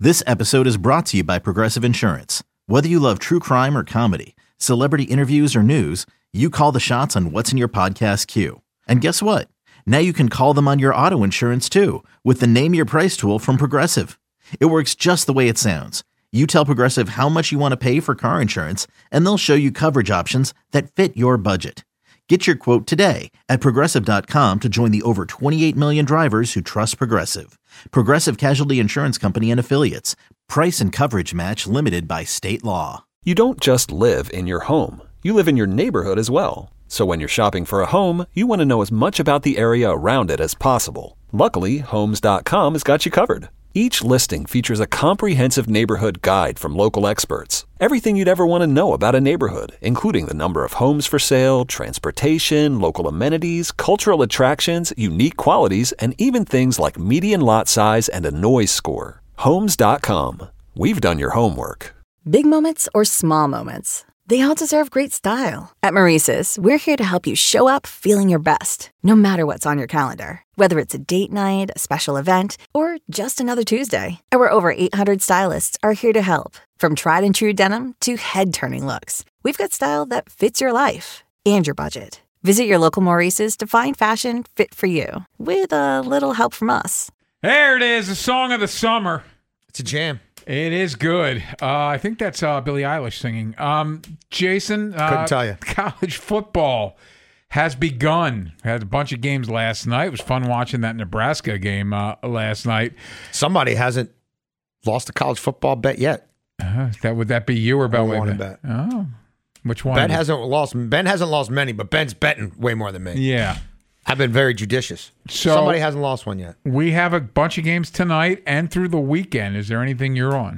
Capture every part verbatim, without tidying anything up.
This episode is brought to you by Progressive Insurance. Whether you love true crime or comedy, celebrity interviews or news, you call the shots on what's in your podcast queue. And guess what? Now you can call them on your auto insurance too with the Name Your Price tool from Progressive. It works just the way it sounds. You tell Progressive how much you want to pay for car insurance, and they'll show you coverage options that fit your budget. Get your quote today at Progressive dot com to join the over twenty-eight million drivers who trust Progressive. Progressive Casualty Insurance Company and Affiliates. Price and coverage match limited by state law. You don't just live in your home. You live in your neighborhood as well. So when you're shopping for a home, you want to know as much about the area around it as possible. Luckily, Homes dot com has got you covered. Each listing features a comprehensive neighborhood guide from local experts. Everything you'd ever want to know about a neighborhood, including the number of homes for sale, transportation, local amenities, cultural attractions, unique qualities, and even things like median lot size and a noise score. Homes dot com. We've done your homework. Big moments or small moments, they all deserve great style. At Maurice's, we're here to help you show up feeling your best, no matter what's on your calendar. Whether it's a date night, a special event, or just another Tuesday, our over eight hundred stylists are here to help. From tried and true denim to head-turning looks, we've got style that fits your life and your budget. Visit your local Maurice's to find fashion fit for you, with a little help from us. There it is, the song of the summer. It's a jam. It is good. Uh, I think that's uh, Billie Eilish singing. Um, Jason, uh, couldn't tell you. College football has begun. Had a bunch of games last night. It was fun watching that Nebraska game uh, last night. Somebody hasn't lost a college football bet yet. Uh, that would that be you or Beltway? Won a bet. Oh, which one? Ben hasn't lost. Ben hasn't lost many, but Ben's betting way more than me. Yeah. I've been very judicious. So somebody hasn't lost one yet. We have a bunch of games tonight and through the weekend. Is there anything you're on?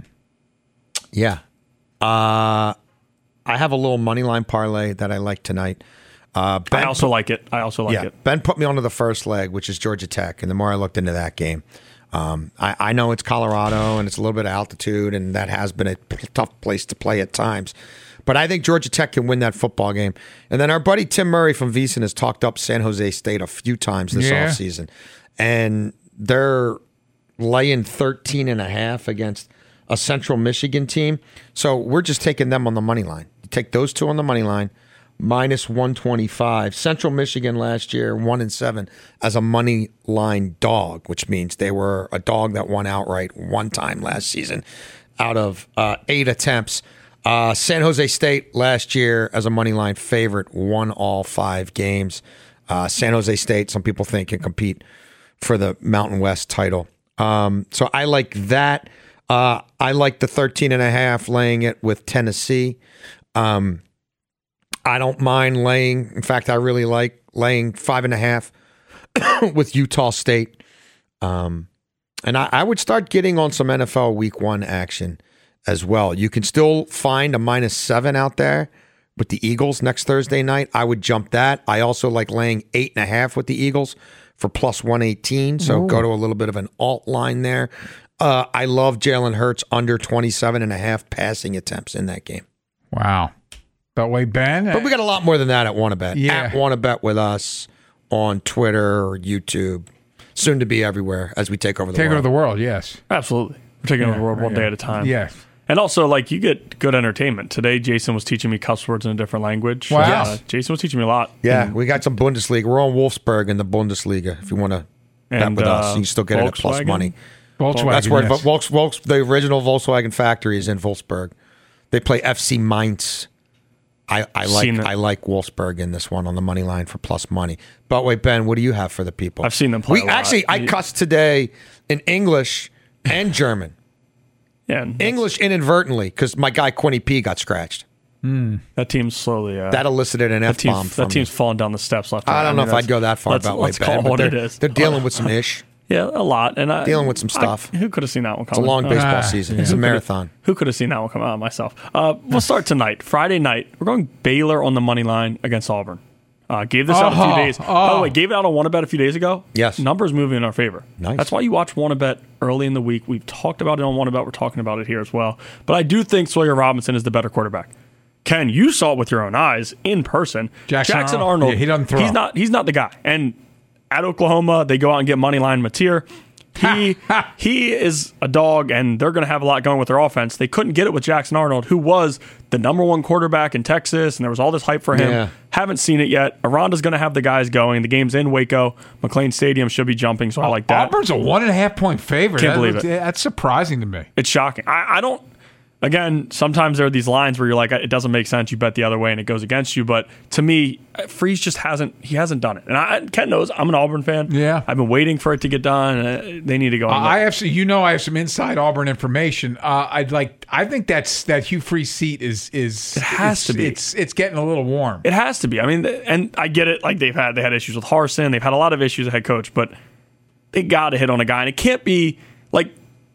Yeah. Uh, I have a little money line parlay that I like tonight. Uh, ben I also like it. I also like yeah, it. Ben put me onto the first leg, which is Georgia Tech, and the more I looked into that game, um, I, I know it's Colorado and it's a little bit of altitude, and that has been a tough place to play at times. But I think Georgia Tech can win that football game. And then our buddy Tim Murray from VSiN has talked up San Jose State a few times this yeah. offseason. And they're laying thirteen and a half against a Central Michigan team. So we're just taking them on the money line. You take those two on the money line, minus one twenty-five. Central Michigan last year, one and seven as a money line dog, which means they were a dog that won outright one time last season out of uh, eight attempts. Uh, San Jose State last year as a money line favorite won all five games. Uh, San Jose State, some people think, can compete for the Mountain West title. Um, so I like that. Uh, I like the thirteen and a half, laying it with Tennessee. Um, I don't mind laying. In fact, I really like laying five and a half with Utah State. Um, and I, I would start getting on some N F L Week One action as well. You can still find a minus seven out there with the Eagles next Thursday night. I would jump that. I also like laying eight and a half with the Eagles for plus one eighteen. So Ooh. Go to a little bit of an alt line there. Uh, I love Jalen Hurts under twenty-seven and a half passing attempts in that game. Wow. Beltway Ben. But we got a lot more than that at WannaBet. Yeah. At WannaBet with us on Twitter or YouTube. Soon to be everywhere as we take over the take world. Take over the world, yes. Absolutely. We're taking yeah, over the world one yeah. day at a time. Yes. And also, like, you get good entertainment. Today, Jason was teaching me cuss words in a different language. Wow. Uh, Jason was teaching me a lot. Yeah, and, we got some Bundesliga. We're on Wolfsburg in the Bundesliga. If you want to bet with uh, us, you can still get it at plus money. Volkswagen, That's where yes. Volks, Volks, the original Volkswagen factory is in Wolfsburg. They play F C Mainz. I, I like I like Wolfsburg in this one on the money line for plus money. But wait, Ben, what do you have for the people? I've seen them play we a lot. Actually, I cussed today in English and German. Yeah, English inadvertently because my guy Quinny P got scratched. Mm, that team's slowly. Uh, that elicited an F bomb. That team's me. falling down the steps left. I don't right. know I mean, if I'd go that far let's, about let's way call bad, it what they're, it is. They're dealing with some ish. Yeah, a lot, and I, dealing with some stuff. I, who could have seen that one It's coming? a long baseball uh, season. Yeah. It's a marathon. Who could have seen that one coming? Uh, myself. Uh, we'll start tonight, Friday night. We're going Baylor on the money line against Auburn. Uh, gave this oh, out a few days. Oh. By the way, gave it out on WannaBet a few days ago. Yes. Numbers moving in our favor. Nice. That's why you watch WannaBet early in the week. We've talked about it on WannaBet. We're talking about it here as well. But I do think Sawyer Robinson is the better quarterback. Ken, you saw it with your own eyes in person. Jackson, Jackson Arnold. Arnold. Yeah, he doesn't throw. He's not, he's not the guy. And at Oklahoma, they go out and get money line Mateer. He he is a dog, and they're going to have a lot going with their offense. They couldn't get it with Jackson Arnold, who was the number one quarterback in Texas, and there was all this hype for him. Yeah. Haven't seen it yet. Aranda's going to have the guys going. The game's in Waco. McLean Stadium should be jumping, so I like that. Auburn's a one and a half point favorite. Can't That- believe it. That's surprising to me. It's shocking. I, I don't. Again, sometimes there are these lines where you're like, it doesn't make sense. You bet the other way, and it goes against you. But to me, Freeze just hasn't. He hasn't done it. And I, Ken knows I'm an Auburn fan. Yeah. I've been waiting for it to get done. Uh, they need to go. Uh, I have, some, you know, I have some inside Auburn information. Uh, I'd like. I think that's that Hugh Freeze seat is is. It has is, to be. It's it's getting a little warm. It has to be. I mean, and I get it. Like they've had they had issues with Harsin. They've had a lot of issues as head coach, but they got to hit on a guy, and it can't be like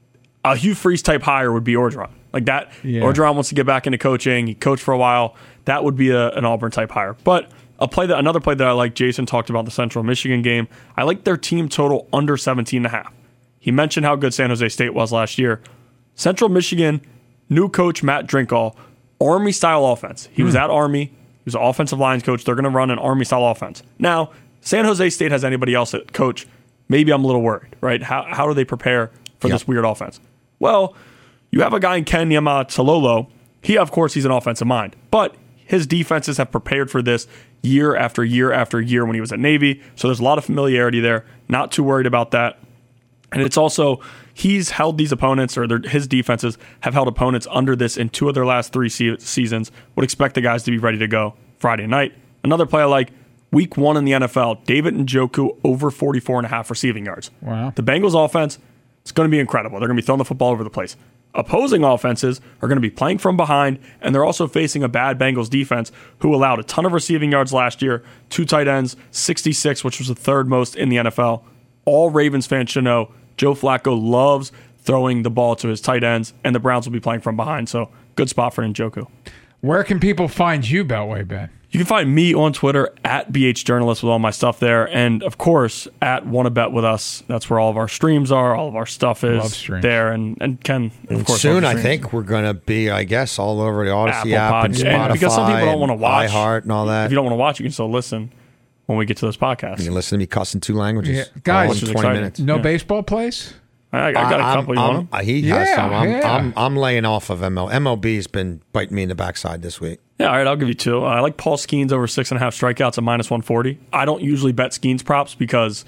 a Hugh Freeze type hire would be Orgeron. Like that, Yeah. Orgeron wants to get back into coaching. He coached for a while. That would be a, an Auburn type hire. But a play that another play that I like, Jason talked about the Central Michigan game. I like their team total under seventeen and a half. He mentioned how good San Jose State was last year. Central Michigan, new coach Matt Drinkall, Army style offense. He was at Army. He was an offensive lines coach. They're going to run an Army style offense. Now, San Jose State has anybody else at coach. Maybe I'm a little worried, right? How how do they prepare for Yep. this weird offense? Well, you have a guy in Ken Niumatalolo. He, of course, he's an offensive mind, but his defenses have prepared for this year after year after year when he was at Navy. So there's a lot of familiarity there. Not too worried about that. And it's also, he's held these opponents, or their, his defenses have held opponents under this in two of their last three se- seasons. Would expect the guys to be ready to go Friday night. Another play I like, week one in the N F L, David Njoku over forty-four and a half receiving yards. Wow. The Bengals offense, it's going to be incredible. They're going to be throwing the football over the place. Opposing offenses are going to be playing from behind, and they're also facing a bad Bengals defense who allowed a ton of receiving yards last year, two tight ends, sixty-six, which was the third most in the N F L. All Ravens fans should know Joe Flacco loves throwing the ball to his tight ends, and the Browns will be playing from behind, so good spot for Njoku. Where can people find you, Beltway Ben? You can find me on Twitter at B H Journalist with all my stuff there. And, of course, at Wanna Bet With Us. That's where all of our streams are. All of our stuff Love is streams. there. And, and Ken, of And course, soon, loves I streams. think we're going to be, I guess, all over the Odyssey Apple app and Pod- Spotify and because some people don't want to and watch. iHeart and all that. If you don't want to watch, you can still listen when we get to those podcasts. You can listen to me cuss in two languages. Yeah. Guys, all Which in is twenty exciting. minutes. No Yeah. baseball plays? I, I got a I'm- couple. You I'm- want them? He Yeah, has some. I'm, yeah. I'm, I'm laying off of M L. M L B's been biting me in the backside this week. Yeah, all right, I'll give you two. Uh, I like Paul Skeens over six and a half strikeouts at minus one forty. I don't usually bet Skeens props because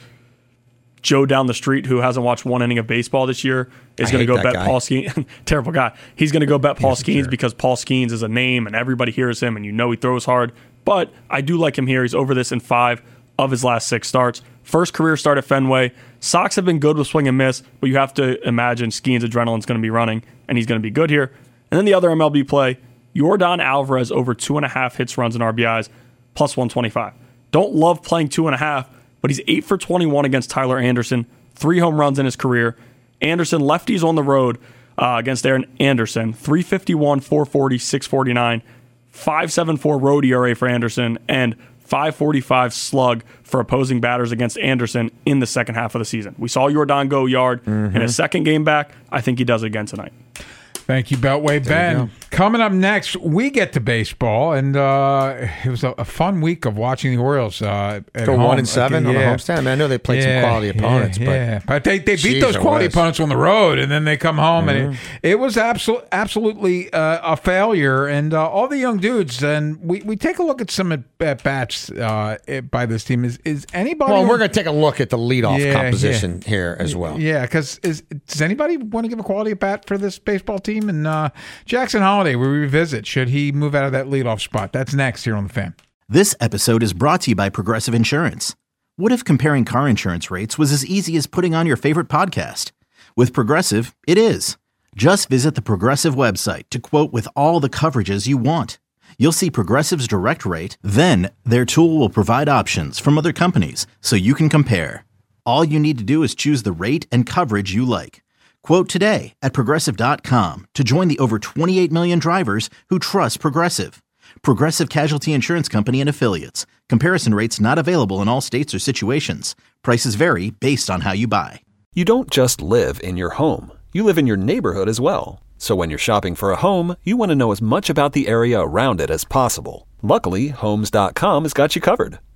Joe down the street, who hasn't watched one inning of baseball this year, is I going to hate go that bet guy. Paul Skeens. Terrible guy. He's going to go bet Paul He's a Skeens jerk. because Paul Skeens is a name and everybody hears him and you know he throws hard. But I do like him here. He's over this in five of his last six starts. First career start at Fenway. Sox have been good with swing and miss, but you have to imagine Skeens' adrenaline's going to be running, and he's going to be good here. And then the other M L B play, Yordan Alvarez over two and a half hits, runs, and R B Is, plus one twenty-five. Don't love playing two and a half, but he's eight for twenty-one against Tyler Anderson, three home runs in his career. Anderson, lefties on the road uh, against Aaron Anderson, three fifty-one, four forty, six forty-nine, five seventy-four road E R A for Anderson, and five forty-five slug for opposing batters against Anderson in the second half of the season. We saw Yordan go yard in his second game back. I think he does it again tonight. Thank you, Beltway Ben. Coming up next, we get to baseball, and uh, it was a, a fun week of watching the Orioles. Uh, at Go home. one and seven Okay, on the yeah. homestand. I, mean, I know they played Yeah, some quality opponents, yeah, but yeah. but they they beat Jeez, those it quality was. opponents on the road, and then they come home, and it, it was absolutely absolutely uh, a failure. And uh, all the young dudes, and we, we take a look at some at, at bats uh, by this team. Is is anybody? well, on- we're going to take a look at the leadoff Yeah, composition here as well. Yeah, because does anybody want to give a quality at bat for this baseball team? And uh, Jackson Holiday, we revisit. Should he move out of that leadoff spot? That's next here on The Fan. This episode is brought to you by Progressive Insurance. What if comparing car insurance rates was as easy as putting on your favorite podcast? With Progressive, it is. Just visit the Progressive website to quote with all the coverages you want. You'll see Progressive's direct rate, then their tool will provide options from other companies so you can compare. All you need to do is choose the rate and coverage you like. Quote today at Progressive dot com to join the over twenty-eight million drivers who trust Progressive. Progressive Casualty Insurance Company and Affiliates. Comparison rates not available in all states or situations. Prices vary based on how you buy. You don't just live in your home. You live in your neighborhood as well. So when you're shopping for a home, you want to know as much about the area around it as possible. Luckily, Homes dot com has got you covered.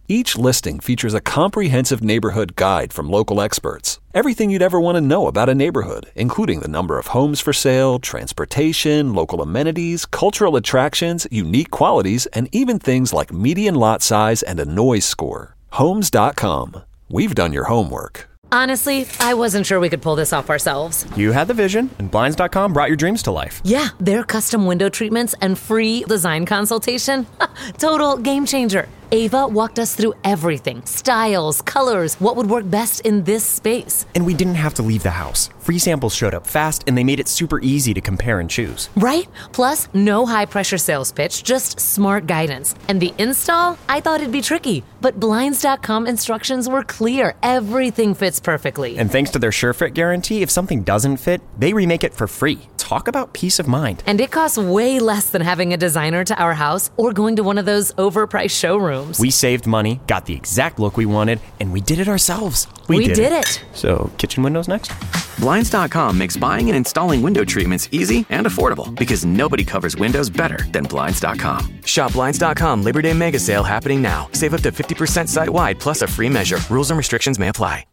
Each listing features a comprehensive neighborhood guide from local experts. Everything you'd ever want to know about a neighborhood, including the number of homes for sale, transportation, local amenities, cultural attractions, unique qualities, and even things like median lot size and a noise score. Homes dot com. We've done your homework. Honestly, I wasn't sure we could pull this off ourselves. You had the vision, and Blinds dot com brought your dreams to life. Yeah, their custom window treatments and free design consultation. Total game changer. Ava walked us through everything. Styles, colors, what would work best in this space. And we didn't have to leave the house. Free samples showed up fast, and they made it super easy to compare and choose. Right? Plus, no high-pressure sales pitch, just smart guidance. And the install? I thought it'd be tricky, but Blinds dot com instructions were clear. Everything fits perfectly. And thanks to their SureFit guarantee, if something doesn't fit, they remake it for free. Talk about peace of mind. And it costs way less than having a designer to our house or going to one of those overpriced showrooms. We saved money, got the exact look we wanted, and we did it ourselves. We, we did, did it. it. So, kitchen windows next? Blinds dot com makes buying and installing window treatments easy and affordable because nobody covers windows better than Blinds dot com. Shop Blinds dot com Labor Day Mega Sale happening now. Save up to fifty percent site-wide plus a free measure. Rules and restrictions may apply.